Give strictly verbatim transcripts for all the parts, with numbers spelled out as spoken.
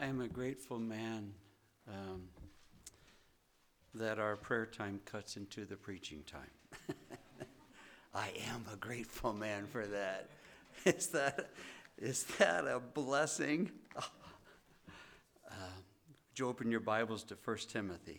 I am a grateful man um, that our prayer time cuts into the preaching time. I am a grateful man for that. Is that, is that a blessing? Uh, would you open your Bibles to First Timothy?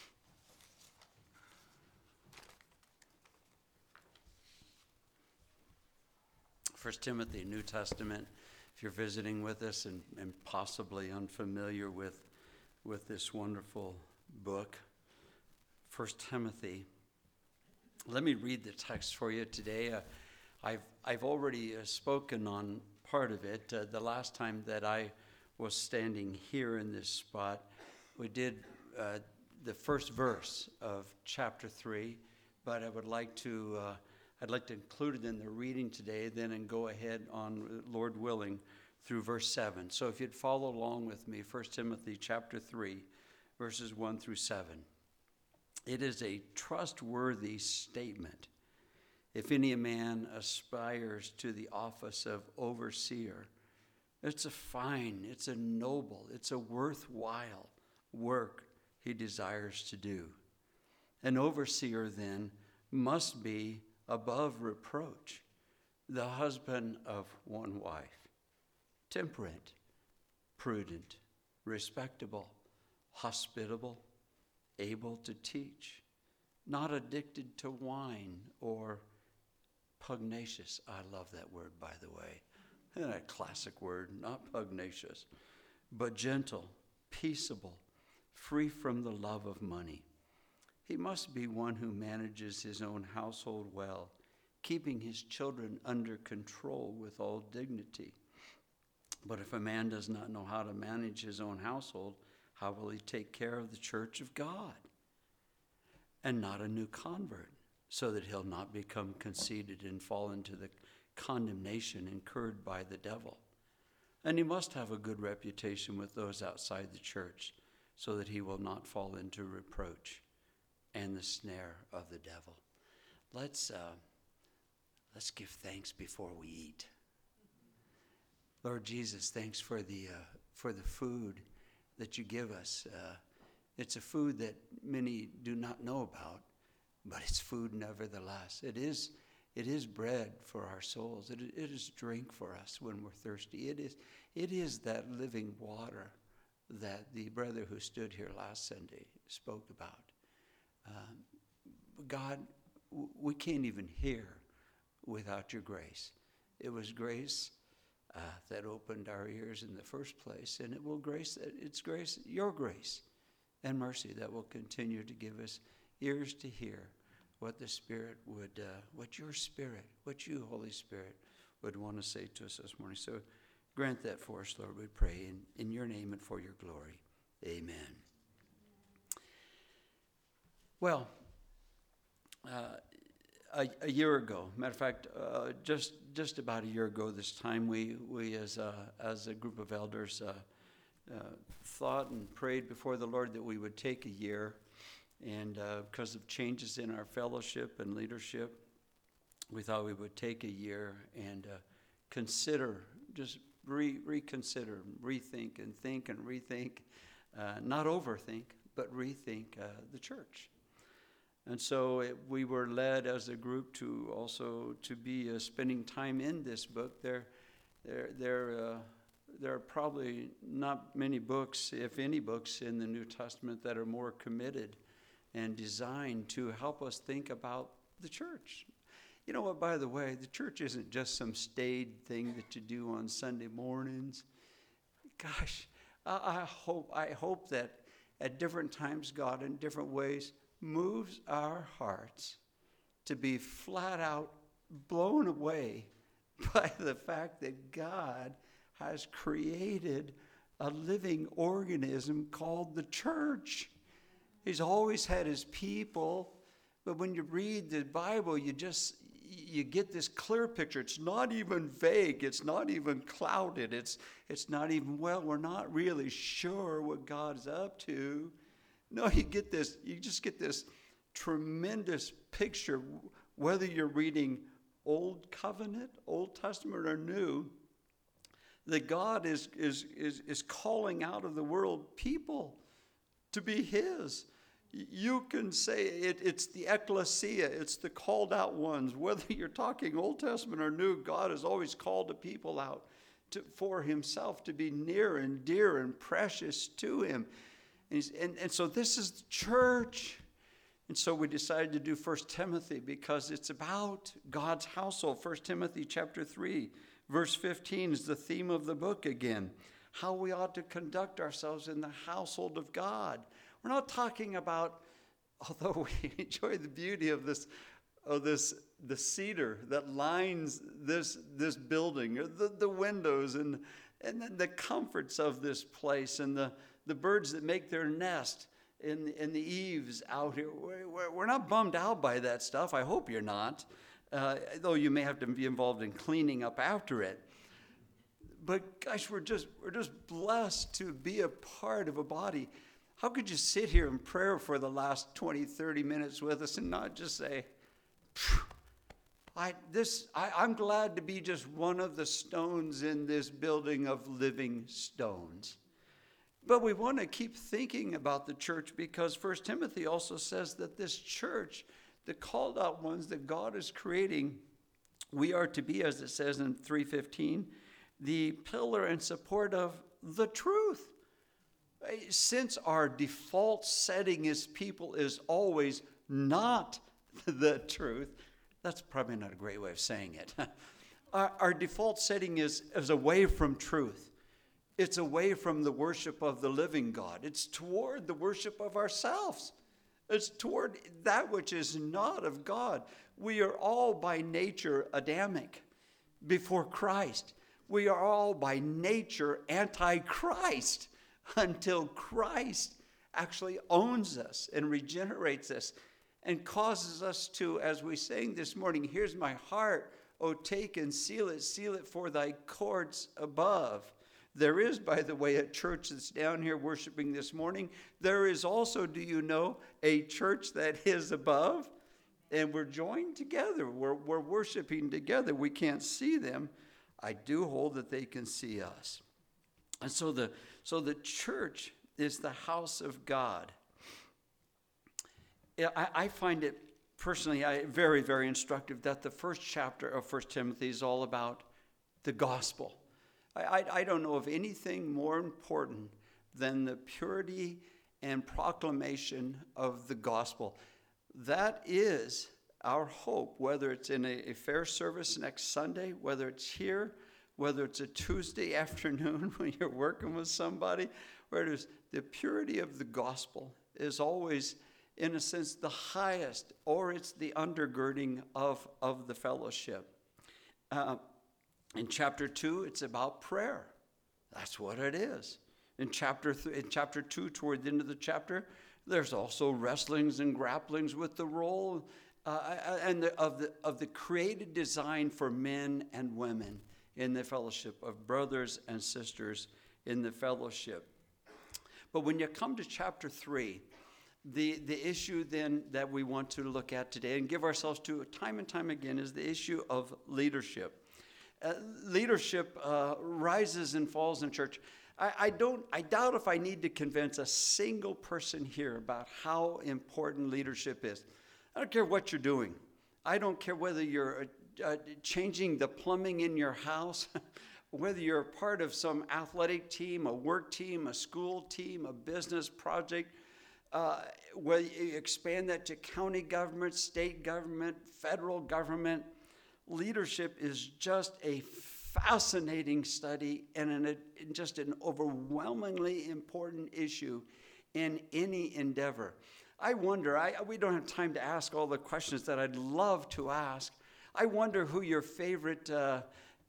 First Timothy, New Testament. If you're visiting with us and, and possibly unfamiliar with, with this wonderful book, First Timothy. Let me read the text for you today. Uh, I've, I've already uh, spoken on part of it. Uh, the last time that I was standing here in this spot, we did uh, the first verse of chapter three, but I would like to... Uh, I'd like to include it in the reading today, then and go ahead on, Lord willing, through verse seven. So if you'd follow along with me, First Timothy chapter three, verses one through seven. It is a trustworthy statement. If any man aspires to the office of overseer, it's a fine, it's a noble, it's a worthwhile work he desires to do. An overseer, then, must be above reproach, the husband of one wife, temperate, prudent, respectable, hospitable, able to teach, not addicted to wine or pugnacious. I love that word, by the way. Isn't that a classic word? Not pugnacious, but gentle, peaceable, free from the love of money. He must be one who manages his own household well, keeping his children under control with all dignity. But if a man does not know how to manage his own household, how will he take care of the church of God? And not a new convert, so that he'll not become conceited and fall into the condemnation incurred by the devil. And he must have a good reputation with those outside the church, so that he will not fall into reproach and the snare of the devil. Let's uh, let's give thanks before we eat. Lord Jesus, thanks for the uh, for the food that you give us. Uh, it's a food that many do not know about, but it's food nevertheless. It is it is bread for our souls. It, it is drink for us when we're thirsty. It is it is that living water that the brother who stood here last Sunday spoke about. Um, God, w- we can't even hear without your grace. It was grace uh, that opened our ears in the first place, and it will grace. It's grace, your grace and mercy, that will continue to give us ears to hear what the Spirit would, uh, what your Spirit, what you, Holy Spirit, would want to say to us this morning. So grant that for us, Lord, we pray in, in your name and for your glory. Amen. Well, uh, a, a year ago, matter of fact, uh, just just about a year ago this time, we we as a, as a group of elders uh, uh, thought and prayed before the Lord that we would take a year, and uh, because of changes in our fellowship and leadership, we thought we would take a year and uh, consider, just re- reconsider, rethink, and think and rethink, uh, not overthink, but rethink uh, the church. And so it, we were led as a group to also to be uh, spending time in this book. There, there, there, uh, there are probably not many books, if any books, in the New Testament that are more committed and designed to help us think about the church. You know what? By the way, the church isn't just some staid thing that you do on Sunday mornings. Gosh, I, I hope I hope that at different times, God, in different ways, moves our hearts to be flat out blown away by the fact that God has created a living organism called the church. He's always had his people, but when you read the Bible, you just you get this clear picture. It's not even vague. It's not even clouded. It's it's not even, well, we're not really sure what God's up to. No, you get this, you just get this tremendous picture, whether you're reading Old Covenant, Old Testament, or New, that God is, is, is, is calling out of the world people to be his. You can say it, it's the ecclesia, it's the called out ones. Whether you're talking Old Testament or New, God has always called the people out to, for himself to be near and dear and precious to him. And, he's, and, and so this is the church. And so we decided to do First Timothy because it's about God's household. First Timothy chapter three, verse fifteen is the theme of the book again. How we ought to conduct ourselves in the household of God. We're not talking about, although we enjoy the beauty of this, of this, the cedar that lines this this building, or the, the windows, and and then the comforts of this place, and the, the birds that make their nest in, in the eaves out here. We're, we're not bummed out by that stuff. I hope you're not, uh, though you may have to be involved in cleaning up after it. But gosh, we're just we're just blessed to be a part of a body. How could you sit here in prayer for the last twenty, thirty minutes with us and not just say, I, this, I, I'm glad to be just one of the stones in this building of living stones. But we want to keep thinking about the church because First Timothy also says that this church, the called out ones that God is creating, we are to be, as it says in three fifteen, the pillar and support of the truth. Since our default setting as people is always not the truth, that's probably not a great way of saying it. our, our default setting is, is away from truth. It's away from the worship of the living God. It's toward the worship of ourselves. It's toward that which is not of God. We are all by nature Adamic before Christ. We are all by nature anti-Christ until Christ actually owns us and regenerates us and causes us to, as we sang this morning, here's my heart, oh, take and seal it, seal it for thy courts above. There is, by the way, a church that's down here worshiping this morning. There is also, do you know, a church that is above, and we're joined together. We're, we're worshiping together. We can't see them. I do hold that they can see us. And so the so the church is the house of God. I, I find it personally I, very, very instructive that the first chapter of First Timothy is all about the gospel. I, I, I don't know of anything more important than the purity and proclamation of the gospel. That is our hope, whether it's in a, a fair service next Sunday, whether it's here, whether it's a Tuesday afternoon when you're working with somebody, where it is the purity of the gospel is always, in a sense, the highest, or it's the undergirding of, of the fellowship. Uh, in chapter two, it's about prayer. That's what it is. In chapter th- in chapter two, toward the end of the chapter, there's also wrestlings and grapplings with the role uh, and the, of the of the created design for men and women in the fellowship, of brothers and sisters in the fellowship. But when you come to chapter three, the, the issue then that we want to look at today and give ourselves to time and time again is the issue of leadership. Uh, leadership uh, rises and falls in church. I, I don't. I doubt if I need to convince a single person here about how important leadership is. I don't care what you're doing. I don't care whether you're uh, changing the plumbing in your house, whether you're a part of some athletic team, a work team, a school team, a business project, uh, whether you expand that to county government, state government, federal government. Leadership is just a fascinating study and an, just an overwhelmingly important issue in any endeavor. I wonder, I, we don't have time to ask all the questions that I'd love to ask. I wonder who your favorite, uh,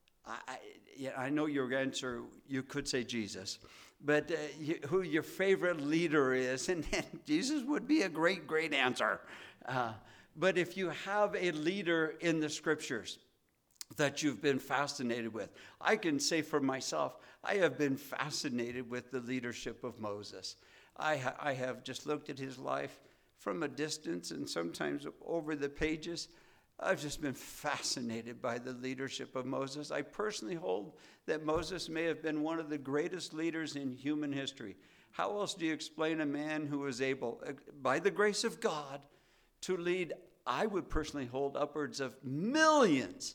I, yeah, I know your answer, you could say Jesus, but uh, you, who your favorite leader is, and, and Jesus would be a great, great answer. Uh, but if you have a leader in the scriptures that you've been fascinated with, I can say for myself, I have been fascinated with the leadership of Moses. I, ha- I have just looked at his life from a distance and sometimes over the pages. I've just been fascinated by the leadership of Moses. I personally hold that Moses may have been one of the greatest leaders in human history. How else do you explain a man who was able, by the grace of God, to lead, I would personally hold, upwards of millions.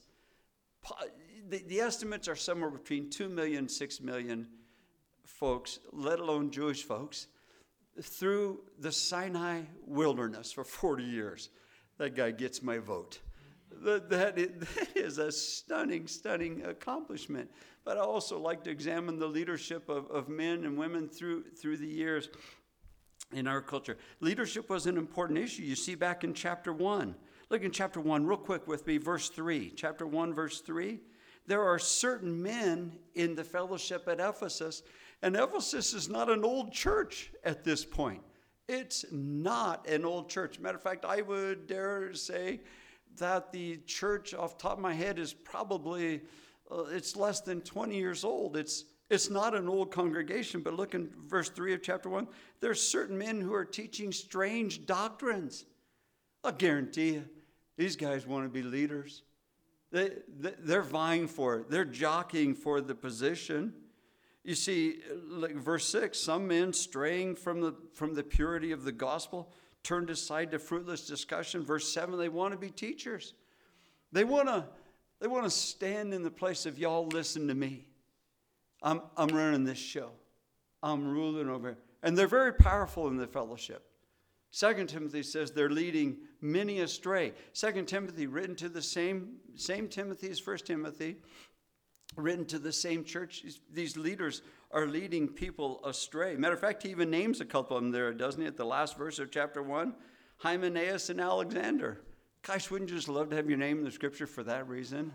The, the estimates are somewhere between two million, six million folks, let alone Jewish folks, through the Sinai wilderness for forty years. That guy gets my vote. That, that, is, that is a stunning, stunning accomplishment. But I also like to examine the leadership of, of men and women through, through the years in our culture. Leadership was an important issue. You see back in chapter one. Look in chapter one real quick with me, verse three. Chapter one, verse three. There are certain men in the fellowship at Ephesus, and Ephesus is not an old church at this point. It's not an old church. Matter of fact, I would dare say that the church off the top of my head is probably, uh, it's less than twenty years old. It's it's not an old congregation, but look in verse three of chapter one. There's certain men who are teaching strange doctrines. I'll guarantee you, these guys want to be leaders. They, they, they're vying for it. They're jockeying for the position. You see, like verse six, some men straying from the, from the purity of the gospel turned aside to fruitless discussion. Verse seven, they want to be teachers. They want to, they want to stand in the place of, y'all listen to me. I'm, I'm running this show. I'm ruling over here. And they're very powerful in the fellowship. Second Timothy says they're leading many astray. Second Timothy, written to the same, same Timothy as First Timothy, written to the same church. These leaders are leading people astray. Matter of fact, he even names a couple of them there, doesn't he, at the last verse of chapter one? Hymenaeus and Alexander. Gosh, wouldn't you just love to have your name in the scripture for that reason?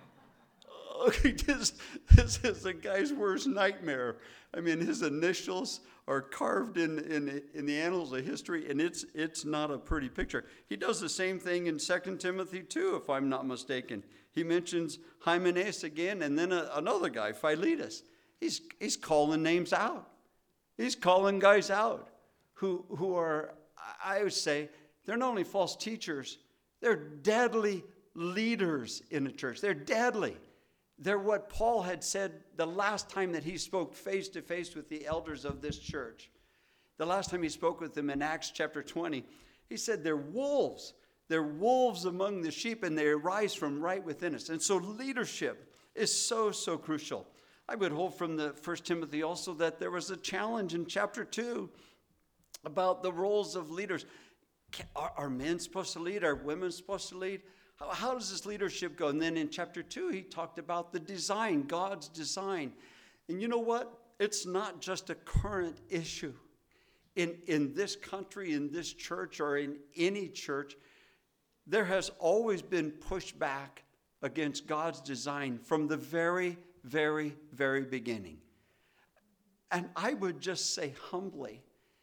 Okay, this, this is the guy's worst nightmare. I mean, his initials are carved in, in, in the annals of history, and it's it's not a pretty picture. He does the same thing in Second Timothy two, if I'm not mistaken. He mentions Hymenaeus again, and then a, another guy, Philetus. He's he's calling names out. He's calling guys out who who are, I would say, they're not only false teachers, they're deadly leaders in the church. They're deadly. They're what Paul had said the last time that he spoke face to face with the elders of this church. The last time he spoke with them in Acts chapter twenty, he said they're wolves. They're wolves among the sheep, and they arise from right within us. And so leadership is so, so crucial. I would hold from the First Timothy also that there was a challenge in chapter two about the roles of leaders. Are, are men supposed to lead? Are women supposed to lead? How, how does this leadership go? And then in chapter two, he talked about the design, God's design. And you know what? It's not just a current issue. In, in this country, in this church, or in any church, there has always been pushback against God's design from the very, very, very beginning. And I would just say humbly,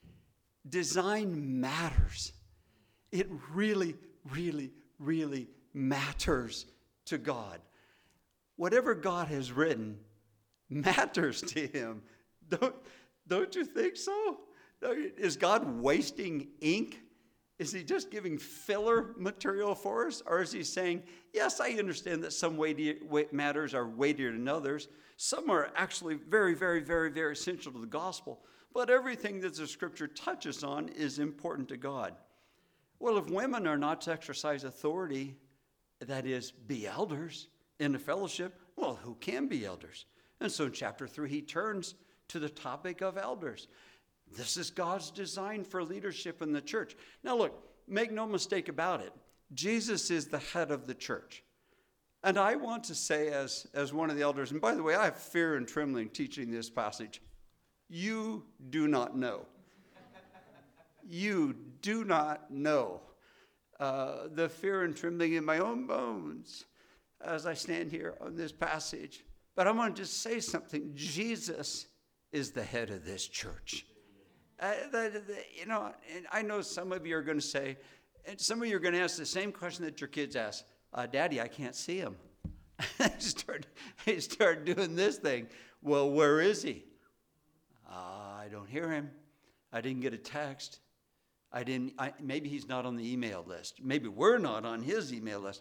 design matters. It really, really, really matters to God. Whatever God has written matters to him. Don't, don't you think so? Is God wasting ink? Is he just giving filler material for us? Or is he saying, yes, I understand that some weighty, weight matters are weightier than others. Some are actually very, very, very, very essential to the gospel. But everything that the scripture touches on is important to God. Well, if women are not to exercise authority, that is, be elders in the fellowship, well, who can be elders? And so in chapter three, he turns to the topic of elders. This is God's design for leadership in the church. Now look, make no mistake about it. Jesus is the head of the church. And I want to say as, as one of the elders, and by the way, I have fear and trembling teaching this passage. You do not know. You do not know uh, the fear and trembling in my own bones as I stand here on this passage. But I want to just say something. Jesus is the head of this church. Uh, the, the, you know, and I know some of you are going to say, and some of you are going to ask the same question that your kids ask. Uh, Daddy, I can't see him. I start, I start doing this thing. Well, where is he? Uh, I don't hear him. I didn't get a text. I didn't, I, maybe he's not on the email list. Maybe we're not on his email list.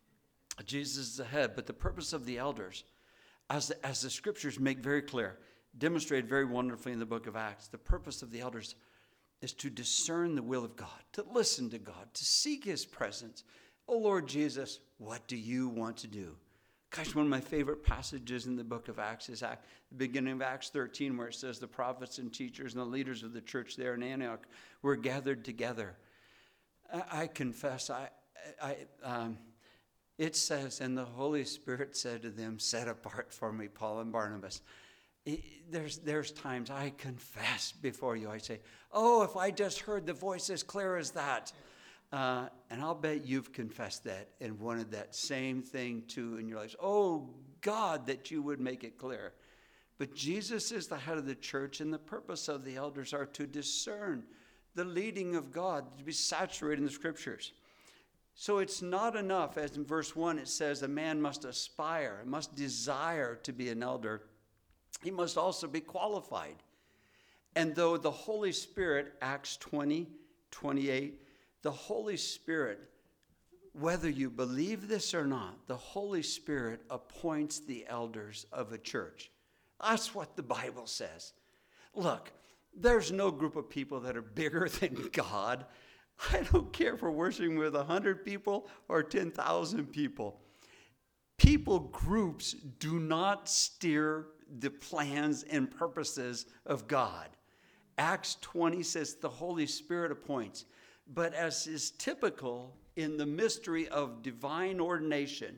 Jesus is the head, but the purpose of the elders, as the, as the scriptures make very clear, demonstrated very wonderfully in the book of Acts, the purpose of the elders is to discern the will of God, to listen to God, to seek his presence. Oh, Lord Jesus, what do you want to do? Gosh, one of my favorite passages in the book of Acts is Act, the beginning of Acts thirteen, where it says the prophets and teachers and the leaders of the church there in Antioch were gathered together. I, I confess, I, I, um, it says, and the Holy Spirit said to them, set apart for me Paul and Barnabas. It, there's, there's times I confess before you. I say, oh, if I just heard the voice as clear as that. Uh, and I'll bet you've confessed that and wanted that same thing too in your lives. Oh, God, that you would make it clear. But Jesus is the head of the church, and the purpose of the elders are to discern the leading of God, to be saturated in the scriptures. So it's not enough, as in verse one it says, a man must aspire, must desire to be an elder. He must also be qualified. And though the Holy Spirit, Acts twenty, twenty-eight, the Holy Spirit, whether you believe this or not, the Holy Spirit appoints the elders of a church. That's what the Bible says. Look, there's no group of people that are bigger than God. I don't care if we're worshiping with one hundred people or ten thousand people. People groups do not steer the plans and purposes of God. Acts twenty says the Holy Spirit appoints. But as is typical in the mystery of divine ordination,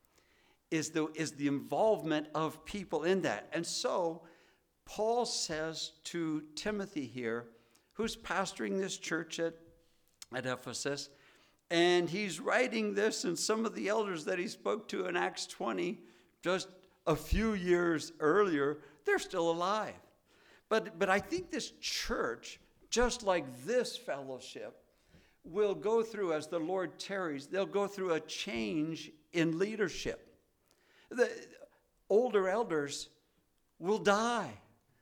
is the, is the involvement of people in that. And so Paul says to Timothy here, who's pastoring this church at, at Ephesus, and he's writing this, and some of the elders that he spoke to in Acts twenty, just a few years earlier, they're still alive. But, but I think this church, just like this fellowship, will go through, as the Lord tarries, they'll go through a change in leadership. The older elders will die.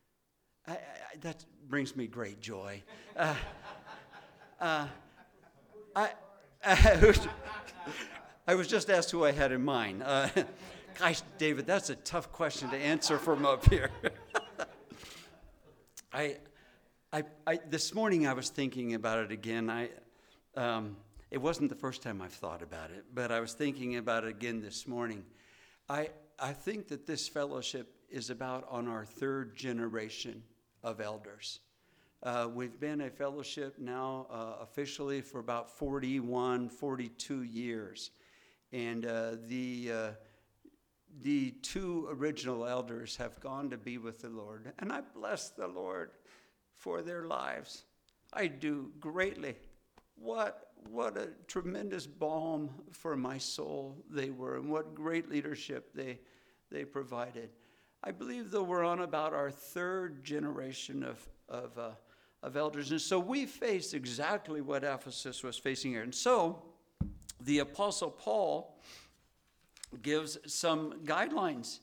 I, I, that brings me great joy. Uh, uh, I, I, was, I was just asked who I had in mind. Uh, gosh, David, that's a tough question to answer from up here. I, I, I, this morning I was thinking about it again. I. Um, it wasn't the first time I've thought about it, but I was thinking about it again this morning. I I think that this fellowship is about on our third generation of elders. Uh, we've been a fellowship now uh, officially for about forty-one, forty-two years. And uh, the, uh, the two original elders have gone to be with the Lord. And I bless the Lord for their lives. I do greatly. What what a tremendous balm for my soul they were, and what great leadership they they provided. I believe that we're on about our third generation of of uh, of elders, and so we face exactly what Ephesus was facing here. And so the Apostle Paul gives some guidelines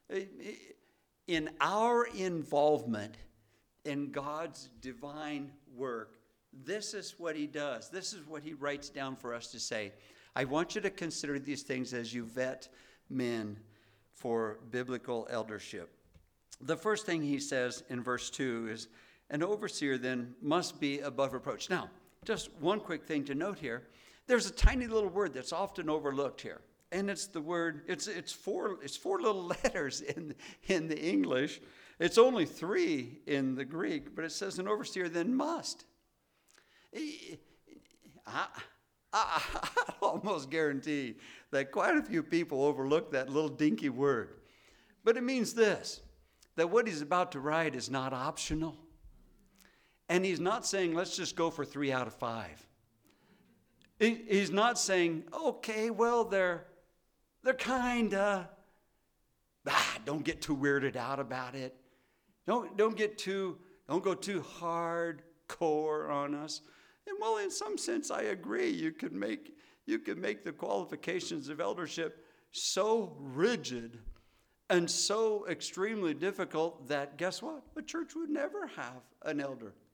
in our involvement in God's divine work. This is what he does. This is what he writes down for us to say. I want you to consider these things as you vet men for biblical eldership. The first thing he says in verse two is, an overseer then must be above reproach. Now, just one quick thing to note here. There's a tiny little word that's often overlooked here. And it's the word, it's it's four it's four little letters in, in the English. It's only three in the Greek, but it says an overseer then must. I, I, I almost guarantee that quite a few people overlook that little dinky word. But it means this, that what he's about to write is not optional. And he's not saying, let's just go for three out of five. He, he's not saying, okay, well, they're, they're kind of, ah, don't get too weirded out about it. Don't, don't get too, don't go too hardcore on us. And well, in some sense, I agree. You could make, you could make the qualifications of eldership so rigid and so extremely difficult that, guess what? A church would never have an elder.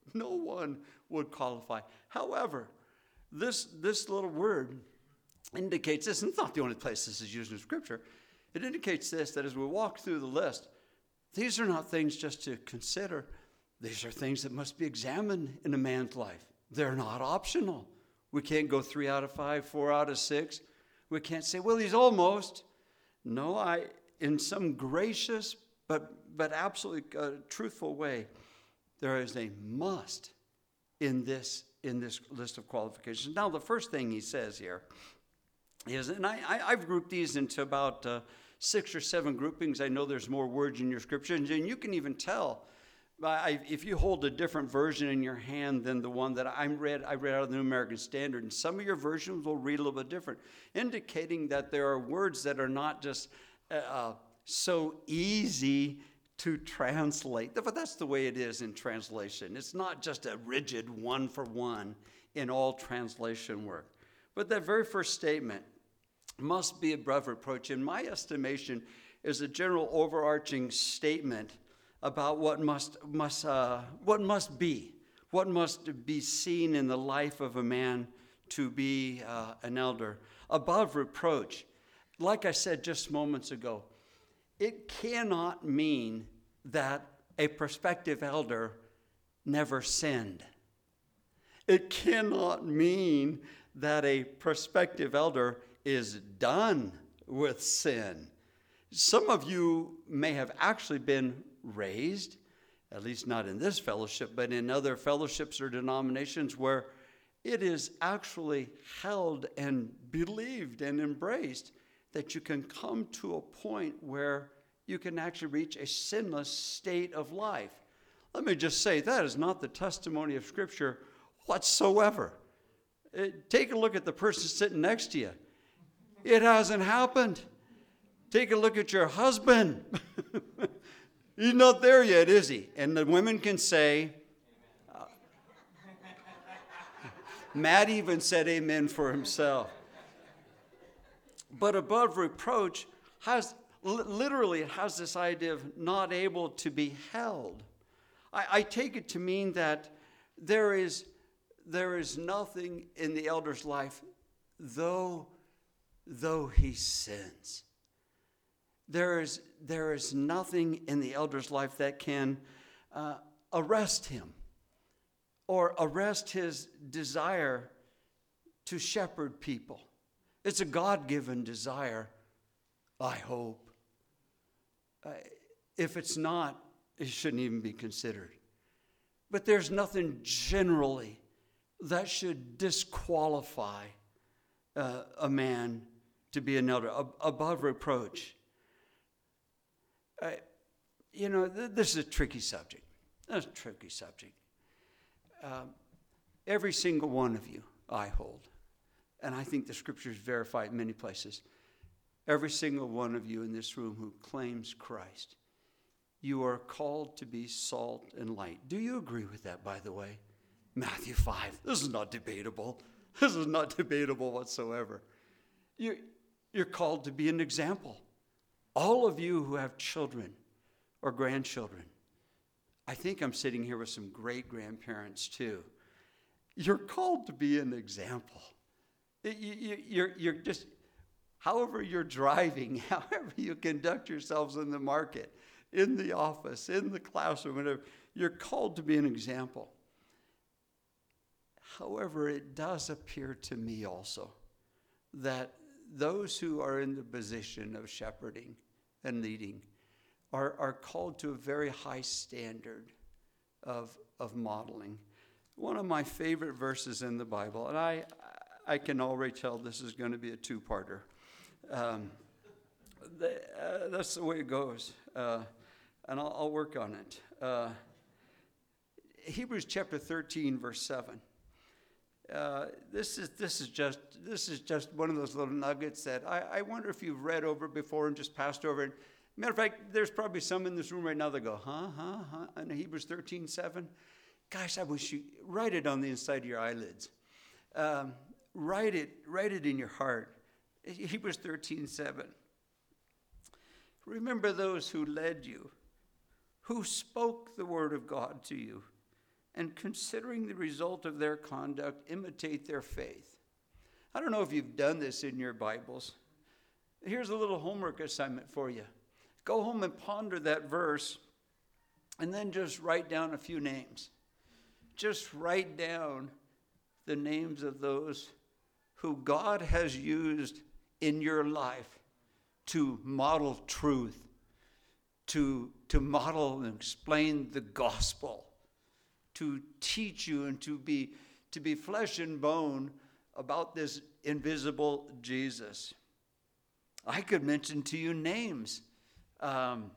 No one would qualify. However, this, this little word indicates this, and it's not the only place this is used in Scripture. It indicates this, that as we walk through the list, these are not things just to consider. These are things that must be examined in a man's life. They're not optional. We can't go three out of five, four out of six. We can't say, well, he's almost. No, I, in some gracious but, but absolutely uh, truthful way, there is a must in this, in this list of qualifications. Now, the first thing he says here is, and I, I, I've grouped these into about uh, six or seven groupings. I know there's more words in your scriptures, and you can even tell I, if you hold a different version in your hand than the one that I read, I read out of the New American Standard, and some of your versions will read a little bit different, indicating that there are words that are not just uh, so easy to translate. But that's the way it is in translation. It's not just a rigid one for one in all translation work. But that very first statement, must be above reproach, in my estimation, is a general overarching statement about what must must uh, what must be, what must be seen in the life of a man to be uh, an elder. Above reproach, like I said just moments ago, it cannot mean that a prospective elder never sinned. It cannot mean that a prospective elder is done with sin. Some of you may have actually been raised, at least not in this fellowship, but in other fellowships or denominations where it is actually held and believed and embraced that you can come to a point where you can actually reach a sinless state of life. Let me just say, that is not the testimony of Scripture whatsoever. It, take a look at the person sitting next to you. It hasn't happened. Take a look at your husband. He's not there yet, is he? And the women can say, uh, Matt even said amen for himself. But above reproach has, literally, it has this idea of not able to be held. I, I take it to mean that there is, there is nothing in the elder's life, though, though he sins. There is, there is nothing in the elder's life that can uh, arrest him or arrest his desire to shepherd people. It's a God-given desire, I hope. Uh, if it's not, it shouldn't even be considered. But there's nothing generally that should disqualify uh, a man to be an elder, ab- above reproach. Uh, you know, th- this is a tricky subject. That's a tricky subject. Um, every single one of you, I hold, and I think the Scriptures verify it in many places, every single one of you in this room who claims Christ, you are called to be salt and light. Do you agree with that, by the way? Matthew five. This is not debatable. This is not debatable whatsoever. You, you're called to be an example. All of you who have children or grandchildren, I think I'm sitting here with some great-grandparents too. You're called to be an example. You, you, you're, you're just, however you're driving, however you conduct yourselves in the market, in the office, in the classroom, whatever, you're called to be an example. However, it does appear to me also that those who are in the position of shepherding and leading are, are called to a very high standard of, of modeling. One of my favorite verses in the Bible, and I, I can already tell this is going to be a two-parter. Um, the, uh, that's the way it goes, uh, and I'll, I'll work on it. Uh, Hebrews chapter thirteen, verse seven. Uh, this is this is just this is just one of those little nuggets that I, I wonder if you've read over before and just passed over it. Matter of fact, there's probably some in this room right now that go, huh, huh, huh, and Hebrews thirteen seven. Gosh, I wish you write it on the inside of your eyelids. Um, write it, write it in your heart. Hebrews thirteen seven. Remember those who led you, who spoke the word of God to you, and considering the result of their conduct, imitate their faith. I don't know if you've done this in your Bibles. Here's a little homework assignment for you. Go home and ponder that verse, and then just write down a few names. Just write down the names of those who God has used in your life to model truth, to, to model and explain the gospel, to teach you and to be, to be flesh and bone about this invisible Jesus. I could mention to you names. Um,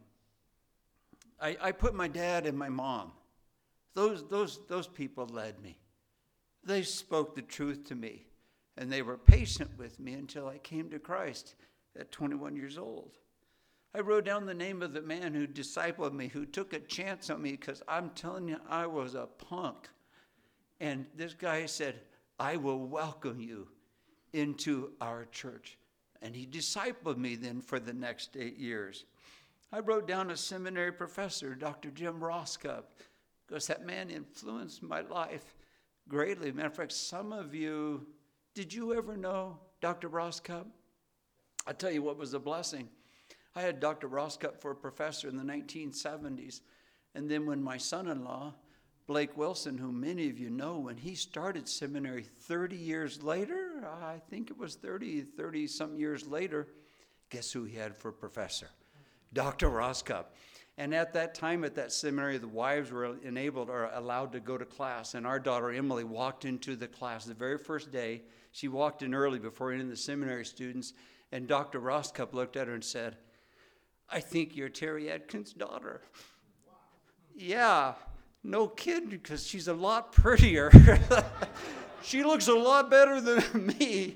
I, I put my dad and my mom. Those, those, those people led me. They spoke the truth to me, and they were patient with me until I came to Christ at twenty-one years old. I wrote down the name of the man who discipled me, who took a chance on me, because I'm telling you, I was a punk. And this guy said, I will welcome you into our church. And he discipled me then for the next eight years. I wrote down a seminary professor, Doctor Jim Roscup, because that man influenced my life greatly. Matter of fact, some of you, did you ever know Doctor Roscup? I'll tell you what was a blessing. I had Doctor Roscup for a professor in the nineteen seventies. And then when my son-in-law, Blake Wilson, who many of you know, when he started seminary thirty years later, I think it was thirty, thirty-some years later, guess who he had for professor? Doctor Roscup. And at that time, at that seminary, the wives were enabled or allowed to go to class. And our daughter, Emily, walked into the class the very first day. She walked in early before any of the seminary students. And Doctor Roscup looked at her and said, I think you're Terry Adkins' daughter. Wow. Yeah, no kidding, because she's a lot prettier. She looks a lot better than me.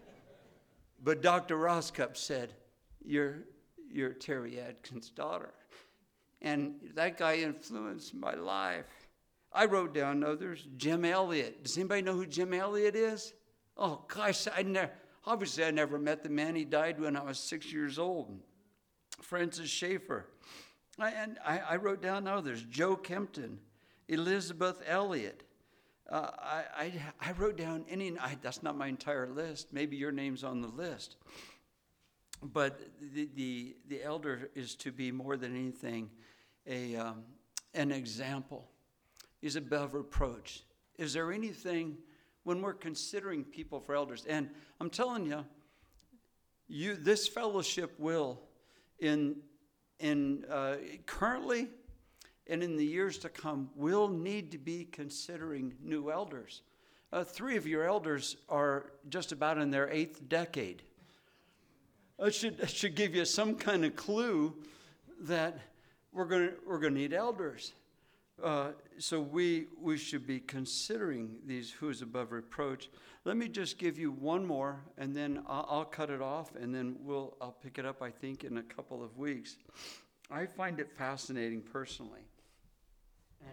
But Doctor Roscup said, you're, you're Terry Adkins' daughter. And that guy influenced my life. I wrote down others. Jim Elliot. Does anybody know who Jim Elliot is? Oh, gosh, I never, obviously I never met the man. He died when I was six years old. Francis Schaeffer. I, and I, I wrote down others. Joe Kempton. Elizabeth Elliot. Uh, I, I, I wrote down any, I, that's not my entire list. Maybe your name's on the list. But the, the, the elder is to be more than anything a um, an example. Is above reproach. Is there anything when we're considering people for elders? And I'm telling you, you this fellowship will, in in uh, currently and in the years to come, will need to be considering new elders. Uh, three of your elders are just about in their eighth decade. It should, it should give you some kind of clue that we're going we're going to need elders. Uh, so we we should be considering these who's above reproach. Let me just give you one more, and then I'll, I'll cut it off, and then we'll I'll pick it up, I think, in a couple of weeks. I find it fascinating personally. And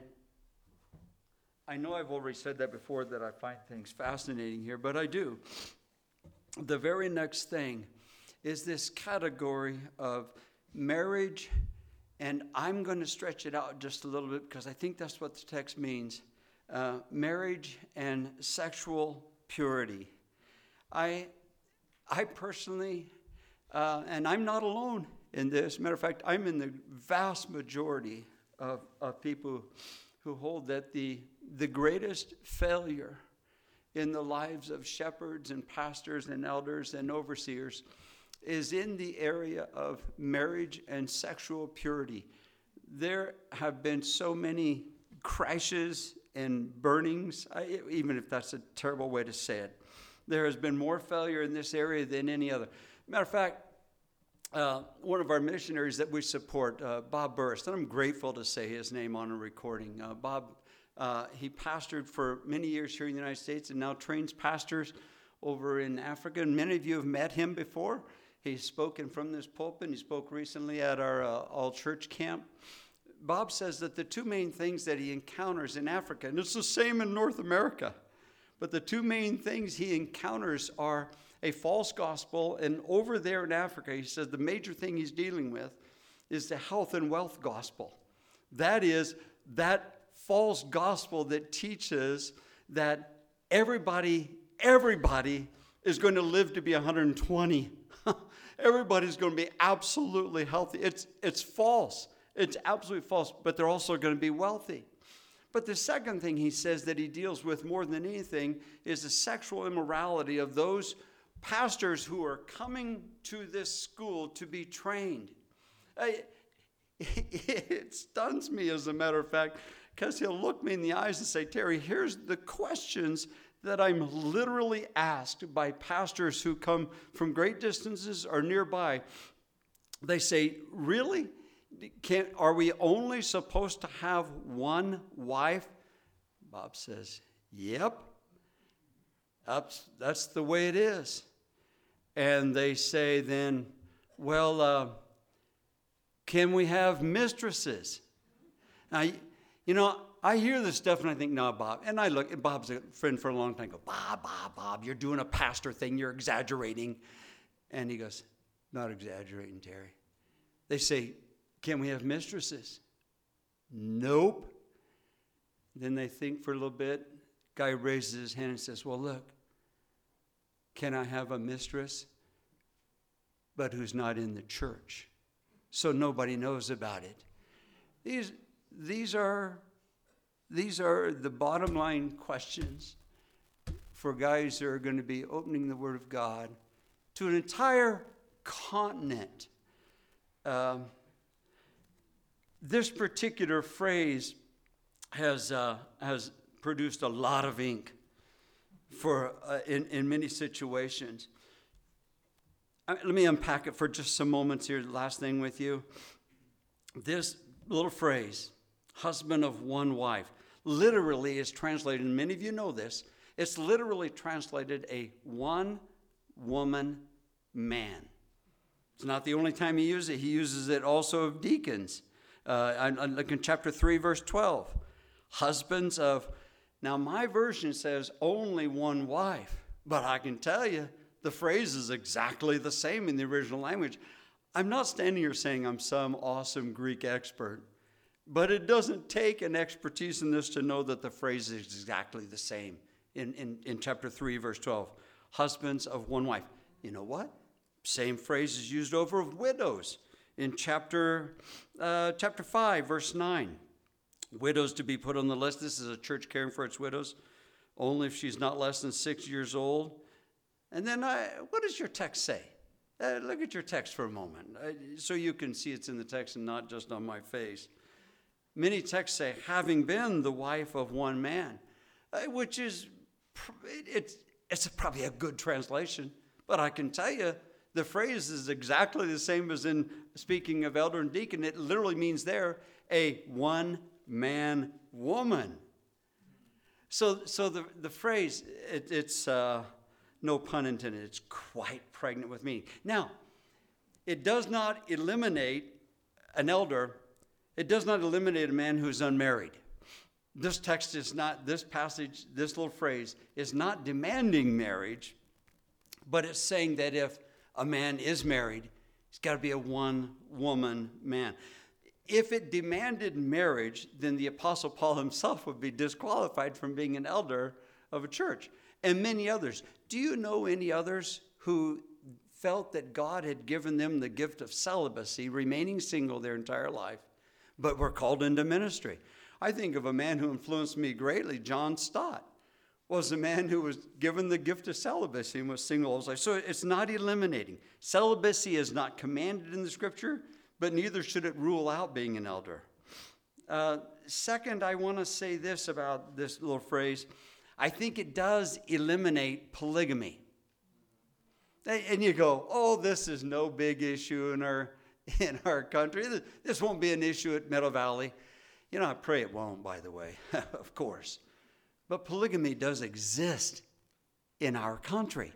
I know I've already said that before, that I find things fascinating here, but I do. The very next thing is this category of marriage, and I'm going to stretch it out just a little bit because I think that's what the text means. Uh, marriage and sexual purity. I, I personally, uh, and I'm not alone in this. Matter of fact, I'm in the vast majority of, of people who hold that the, the greatest failure in the lives of shepherds and pastors and elders and overseers is in the area of marriage and sexual purity. There have been so many crashes and burnings, I, even if that's a terrible way to say it. There has been more failure in this area than any other. Matter of fact, uh, one of our missionaries that we support, uh, Bob Burst, and I'm grateful to say his name on a recording. Uh, Bob, uh, he pastored for many years here in the United States and now trains pastors over in Africa. And many of you have met him before. He's spoken from this pulpit. He spoke recently at our uh, all-church camp. Bob says that the two main things that he encounters in Africa, and it's the same in North America, but the two main things he encounters are a false gospel, and over there in Africa, he says the major thing he's dealing with is the health and wealth gospel. That is, that false gospel that teaches that everybody, everybody is going to live to be one hundred twenty. Everybody's going to be absolutely healthy. It's, it's false. It's absolutely false, but they're also going to be wealthy. But the second thing he says that he deals with more than anything is the sexual immorality of those pastors who are coming to this school to be trained. I, it stuns me, as a matter of fact, because he'll look me in the eyes and say, Terry, here's the questions that I'm literally asked by pastors who come from great distances or nearby. They say, really? Can, are we only supposed to have one wife? Bob says, yep. That's, that's the way it is. And they say then, well, uh, can we have mistresses? Now, you know, I hear this stuff and I think, no, Bob. And I look, and Bob's a friend for a long time. I go, Bob, Bob, Bob, you're doing a pastor thing. You're exaggerating. And he goes, not exaggerating, Terry. They say, can we have mistresses? Nope. Then they think for a little bit. Guy raises his hand and says, well, look, can I have a mistress, but who's not in the church? So nobody knows about it. These, these are... These are the bottom line questions for guys who are going to be opening the Word of God to an entire continent. Um, this particular phrase has uh, has produced a lot of ink for uh, in, in many situations. I, let me unpack it for just some moments here. Last thing with you. This little phrase, husband of one wife, literally is translated, and many of you know this, it's literally translated a one-woman man. It's not the only time he uses it. He uses it also of deacons. Uh, I, I look in chapter three, verse twelve. Husbands of, now my version says only one wife, but I can tell you the phrase is exactly the same in the original language. I'm not standing here saying I'm some awesome Greek expert. But it doesn't take an expertise in this to know that the phrase is exactly the same in, in, in chapter three, verse twelve. Husbands of one wife. You know what? Same phrase is used over of widows in chapter, uh, chapter five, verse nine. Widows to be put on the list. This is a church caring for its widows, only if she's not less than six years old. And then I, what does your text say? Uh, look at your text for a moment, uh, so you can see it's in the text and not just on my face. Many texts say, having been the wife of one man, uh, which is, it's, it's probably a good translation. But I can tell you, the phrase is exactly the same as in speaking of elder and deacon. It literally means there, a one-man woman. So so the, the phrase, it, it's, uh, no pun intended, it's quite pregnant with meaning. Now, it does not eliminate an elder. It does not eliminate a man who's unmarried. This text is not, this passage, this little phrase is not demanding marriage, but it's saying that if a man is married, he's got to be a one-woman man. If it demanded marriage, then the Apostle Paul himself would be disqualified from being an elder of a church, and many others. Do you know any others who felt that God had given them the gift of celibacy, remaining single their entire life, but were called into ministry? I think of a man who influenced me greatly. John Stott was a man who was given the gift of celibacy and was single all his life. So it's not eliminating. Celibacy is not commanded in the scripture, but neither should it rule out being an elder. Uh, second, I want to say this about this little phrase. I think it does eliminate polygamy. And you go, oh, this is no big issue in our in our country. This won't be an issue at Meadow Valley. You know, I pray it won't, by the way, of course. But polygamy does exist in our country.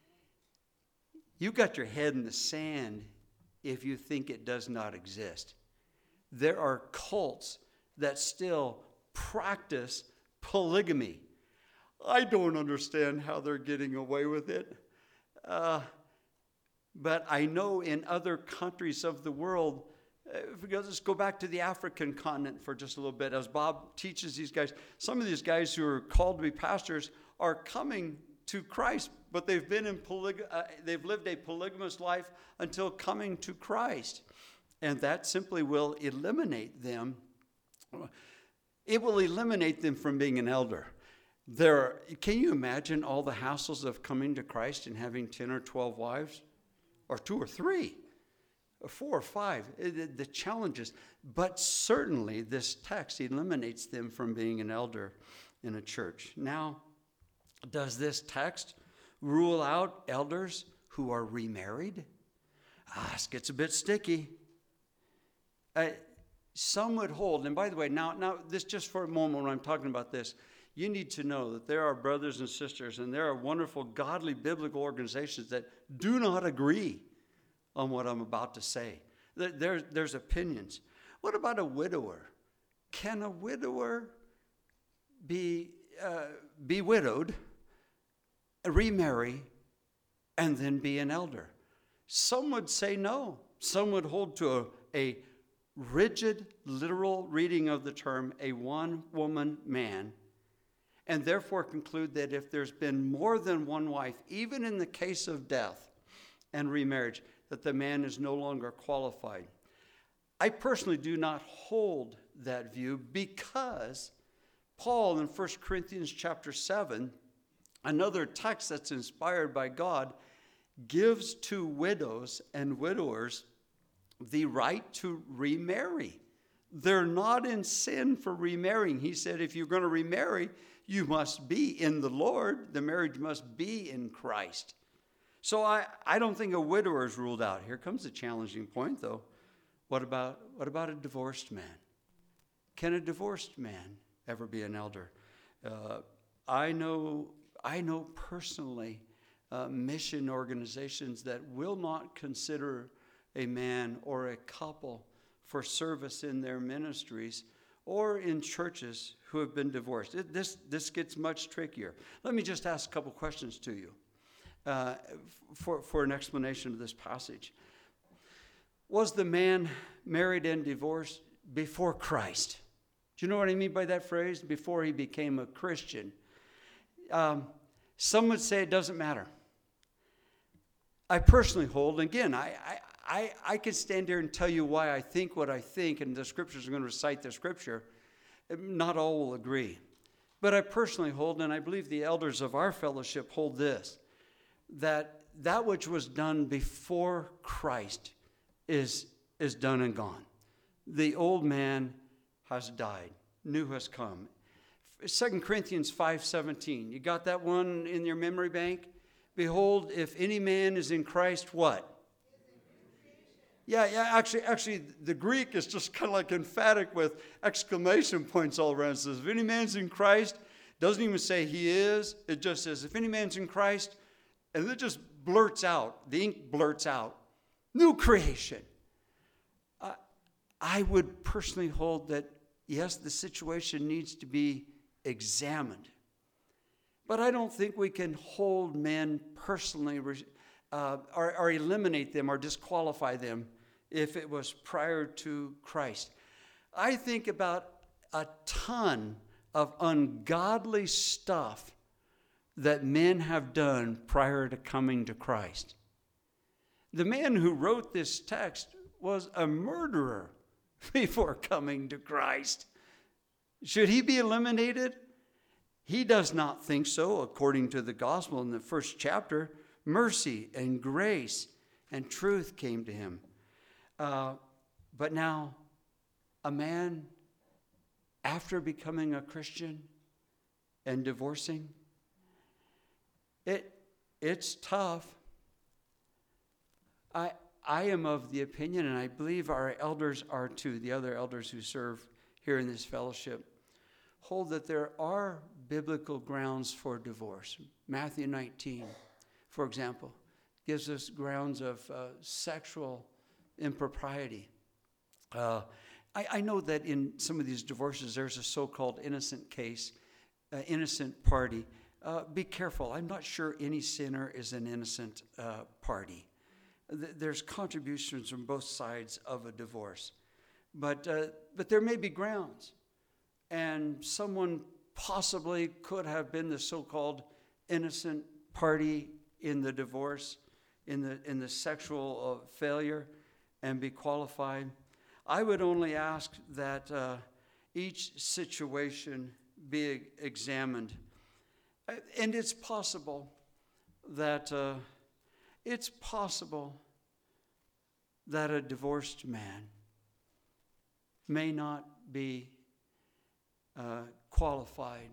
You've got your head in the sand if you think it does not exist. There are cults that still practice polygamy. I don't understand how they're getting away with it. Uh, but I know in other countries of the world, If we go, let's go back to the African continent for just a little bit. As Bob teaches these guys, some of these guys who are called to be pastors are coming to Christ, but they've been in polyg- uh, they've lived a polygamous life until coming to Christ, and that simply will eliminate them. It will eliminate them from being an elder. There, can you imagine all the hassles of coming to Christ and having ten or twelve wives, or two or three? Four or five, the challenges. But certainly this text eliminates them from being an elder in a church. Now, does this text rule out elders who are remarried? Ah, it gets a bit sticky. Uh, some would hold, and by the way, now, now this just for a moment when I'm talking about this, you need to know that there are brothers and sisters, and there are wonderful, godly, biblical organizations that do not agree on what I'm about to say. There, there's opinions. What about a widower? Can a widower be uh, be widowed, remarry, and then be an elder? Some would say no. Some would hold to a, a rigid, literal reading of the term, a one-woman man, and therefore conclude that if there's been more than one wife, even in the case of death and remarriage, that the man is no longer qualified. I personally do not hold that view because Paul in First Corinthians chapter seven, another text that's inspired by God, gives to widows and widowers the right to remarry. They're not in sin for remarrying. He said if you're going to remarry, you must be in the Lord. The marriage must be in Christ. So I, I don't think a widower is ruled out. Here comes the challenging point, though. What about, what about a divorced man? Can a divorced man ever be an elder? Uh, I know, I know personally uh, mission organizations that will not consider a man or a couple for service in their ministries or in churches who have been divorced. It, this, this gets much trickier. Let me just ask a couple questions to you. Uh, for, for an explanation of this passage. Was the man married and divorced before Christ? Do you know what I mean by that phrase? Before he became a Christian. Um, some would say it doesn't matter. I personally hold, and again, I, I, I, I could stand here and tell you why I think what I think, and the scriptures are going to recite the scripture. Not all will agree. But I personally hold, and I believe the elders of our fellowship hold this, that that which was done before Christ is, is done and gone. The old man has died. New has come. Second Corinthians five seventeen. You got that one in your memory bank? Behold, if any man is in Christ, what? Yeah, yeah, actually, actually, the Greek is just kind of like emphatic with exclamation points all around. It says, if any man's in Christ, doesn't even say he is. It just says, if any man's in Christ, and it just blurts out, the ink blurts out, new creation. Uh, I would personally hold that, yes, the situation needs to be examined. But I don't think we can hold men personally uh, or, or eliminate them or disqualify them if it was prior to Christ. I think about a ton of ungodly stuff that men have done prior to coming to Christ. The man who wrote this text was a murderer before coming to Christ. Should he be eliminated? He does not think so, according to the gospel in the first chapter. Mercy and grace and truth came to him. Uh, but now, a man, after becoming a Christian and divorcing, It, it's tough. I, I am of the opinion, and I believe our elders are too, the other elders who serve here in this fellowship, hold that there are biblical grounds for divorce. Matthew nineteen, for example, gives us grounds of uh, sexual impropriety. Uh, I, I know that in some of these divorces, there's a so-called innocent case, uh, innocent party. Uh, be careful. I'm not sure any sinner is an innocent uh, party. Th- there's contributions from both sides of a divorce. But, uh, but there may be grounds. And someone possibly could have been the so-called innocent party in the divorce, in the, in the sexual uh, failure, and be qualified. I would only ask that uh, each situation be examined. And it's possible that uh, it's possible that a divorced man may not be uh, qualified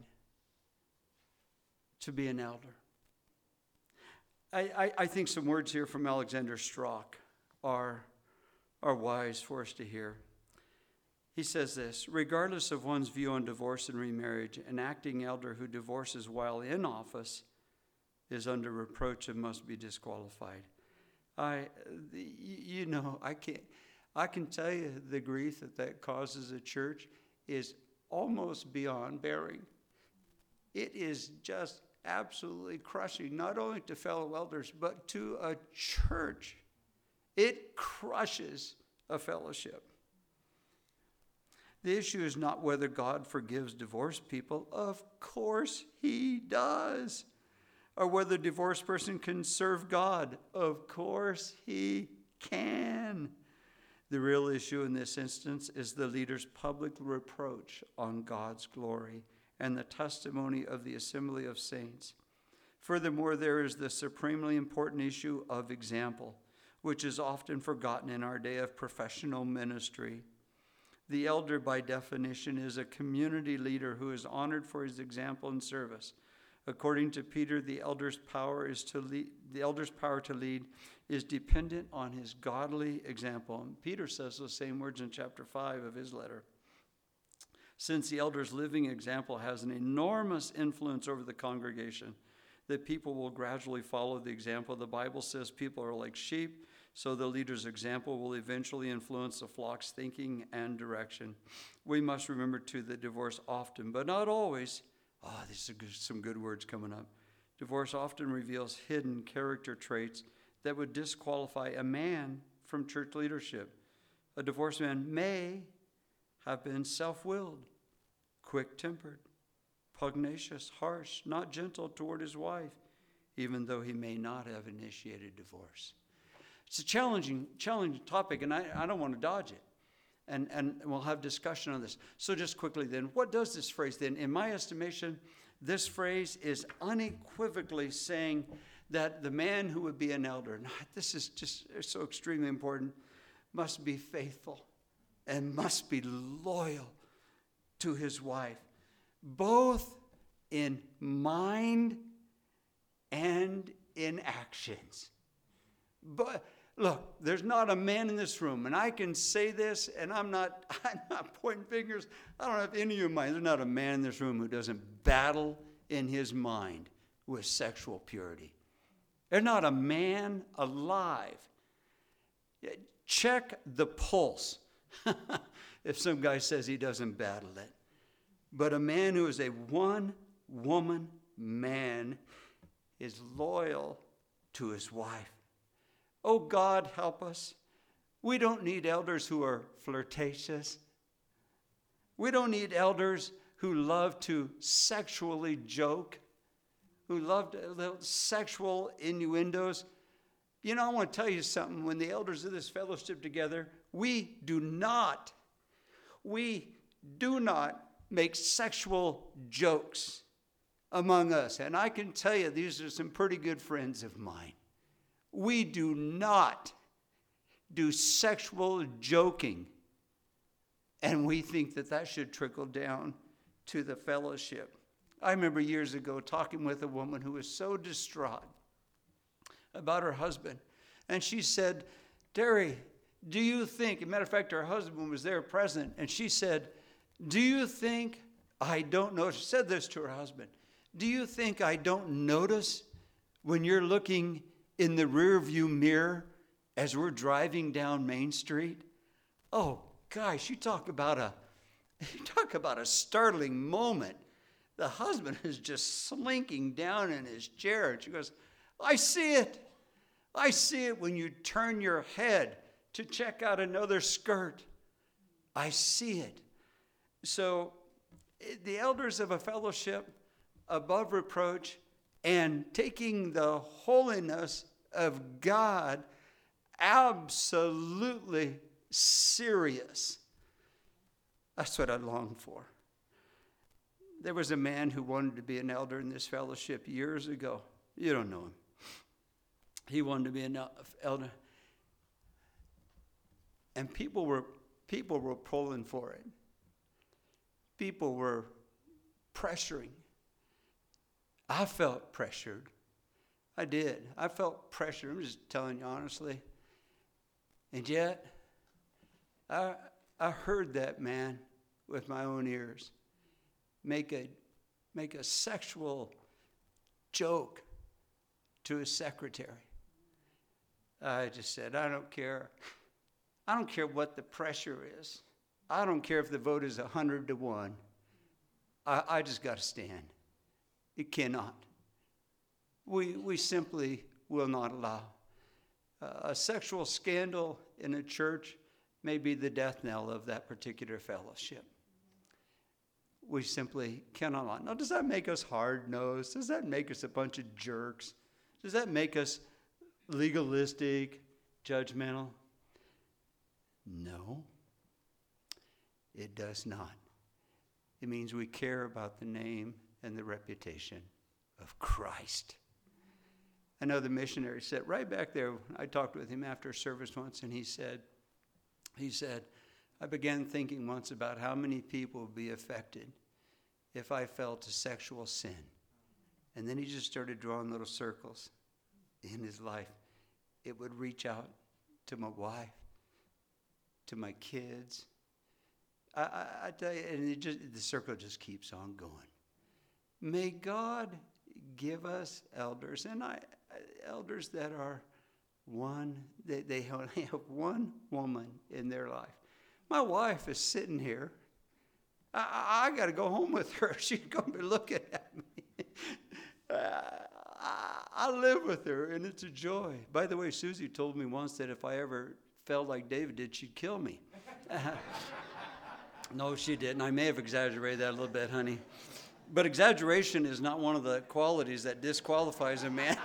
to be an elder. I, I, I think some words here from Alexander Strauch are, are wise for us to hear. He says this: regardless of one's view on divorce and remarriage, an acting elder who divorces while in office is under reproach and must be disqualified. I, you know, I can't, I can tell you the grief that that causes a church is almost beyond bearing. It is just absolutely crushing, not only to fellow elders, but to a church. It crushes a fellowship. The issue is not whether God forgives divorced people. Of course he does. Or whether a divorced person can serve God. Of course he can. The real issue in this instance is the leader's public reproach on God's glory and the testimony of the assembly of saints. Furthermore, there is the supremely important issue of example, which is often forgotten in our day of professional ministry. The elder, by definition, is a community leader who is honored for his example and service. According to Peter, the elder's power is to lead, the elder's power to lead is dependent on his godly example. And Peter says those same words in chapter five of his letter. Since the elder's living example has an enormous influence over the congregation, that people will gradually follow the example. The Bible says people are like sheep, so the leader's example will eventually influence the flock's thinking and direction. We must remember, too, that divorce often, but not always, oh, these are good, some good words coming up. Divorce often reveals hidden character traits that would disqualify a man from church leadership. A divorced man may have been self-willed, quick-tempered, pugnacious, harsh, not gentle toward his wife, even though he may not have initiated divorce. It's a challenging, challenging topic, and I, I don't want to dodge it. And, and we'll have discussion on this. So just quickly then, what does this phrase then? In my estimation, this phrase is unequivocally saying that the man who would be an elder, and this is just so extremely important, must be faithful and must be loyal to his wife, both in mind and in actions. But look, there's not a man in this room, and I can say this, and I'm not, I'm not pointing fingers. I don't have any of your mind. There's not a man in this room who doesn't battle in his mind with sexual purity. There's not a man alive. Check the pulse if some guy says he doesn't battle it. But a man who is a one-woman man is loyal to his wife. Oh, God, help us. We don't need elders who are flirtatious. We don't need elders who love to sexually joke, who love to, little sexual innuendos. You know, I want to tell you something. When the elders of this fellowship together, we do not, we do not make sexual jokes among us. And I can tell you, these are some pretty good friends of mine. We do not do sexual joking. And we think that that should trickle down to the fellowship. I remember years ago talking with a woman who was so distraught about her husband. And she said, Terry, do you think, as a matter of fact, her husband was there present, and she said, do you think I don't know, she said this to her husband, do you think I don't notice when you're looking in the rearview mirror as we're driving down Main Street? Oh, gosh, you talk about a, you talk about a startling moment. The husband is just slinking down in his chair. And she goes, I see it. I see it when you turn your head to check out another skirt. I see it. So the elders of a fellowship above reproach and taking the holiness of God absolutely serious. That's what I long for. There was a man who wanted to be an elder in this fellowship years ago. You don't know him. He wanted to be an elder. And people were people were pulling for it. People were pressuring. I felt pressured. I did. I felt pressured. I'm just telling you honestly. And yet, I I heard that man with my own ears make a make a sexual joke to his secretary. I just said, I don't care. I don't care what the pressure is. I don't care if the vote is a hundred to one. I, I just got to stand. It cannot. We we simply will not allow. Uh, a sexual scandal in a church may be the death knell of that particular fellowship. We simply cannot allow. Now, does that make us hard-nosed? Does that make us a bunch of jerks? Does that make us legalistic, judgmental? No, it does not. It means we care about the name and the reputation of Christ. I know the missionary said right back there, I talked with him after service once, and he said, he said, I began thinking once about how many people would be affected if I fell to sexual sin. And then he just started drawing little circles in his life. It would reach out to my wife, to my kids. I, I, I tell you, and it just, the circle just keeps on going. May God give us elders, and I, elders that are one, they, they only have one woman in their life. My wife is sitting here. I, I got to go home with her. She's going to be looking at me. uh, I, I live with her, and it's a joy. By the way, Susie told me once that if I ever felt like David did, she'd kill me. No, she didn't. I may have exaggerated that a little bit, honey. But exaggeration is not one of the qualities that disqualifies a man.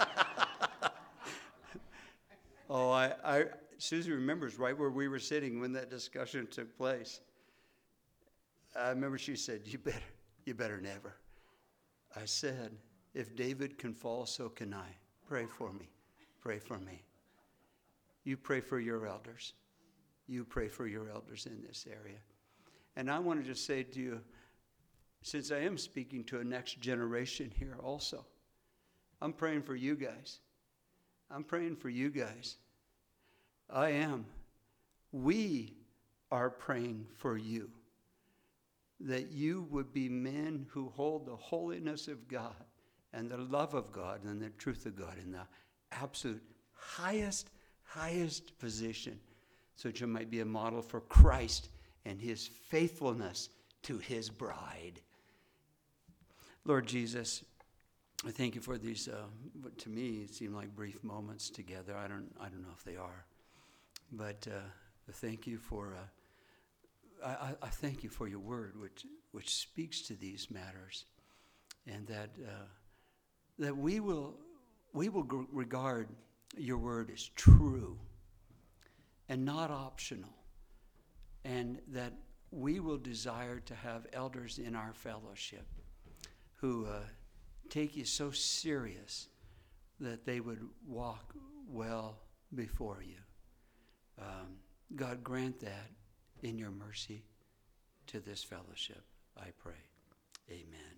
oh, I, I, Susie remembers right where we were sitting when that discussion took place. I remember she said, "You better, you better never." I said, "If David can fall, so can I. Pray for me. Pray for me. You pray for your elders. You pray for your elders in this area." And I want to just say to you, since I am speaking to a next generation here also, I'm praying for you guys. I'm praying for you guys. I am. We are praying for you, that you would be men who hold the holiness of God and the love of God and the truth of God in the absolute highest, highest position, so that you might be a model for Christ and his faithfulness to his bride. Lord Jesus, I thank you for these, uh, to me, it seem like brief moments together. I don't I don't know if they are. But uh, thank you for, uh, I, I thank you for your word, which which speaks to these matters. And that uh, that we will, we will g- regard your word as true and not optional. And that we will desire to have elders in our fellowship who uh, take you so serious that they would walk well before you. Um, God, grant that in your mercy to this fellowship, I pray.